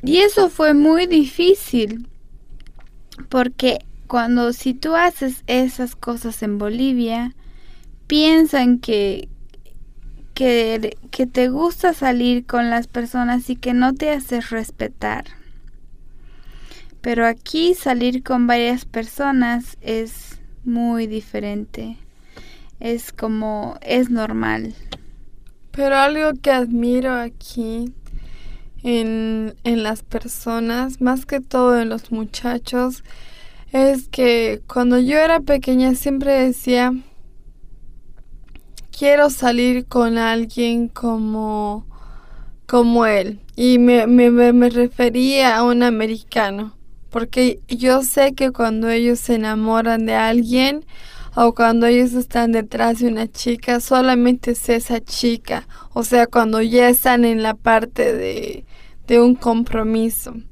Y eso fue muy difícil, porque si tú haces esas cosas en Bolivia, piensan que te gusta salir con las personas y que no te haces respetar. Pero aquí salir con varias personas es muy diferente. Es normal. Pero algo que admiro aquí en las personas, más que todo en los muchachos, es que cuando yo era pequeña siempre decía, quiero salir con alguien como él. Y me refería a un americano, porque yo sé que cuando ellos se enamoran de alguien o cuando ellos están detrás de una chica, solamente es esa chica. O sea, cuando ya están en la parte de un compromiso.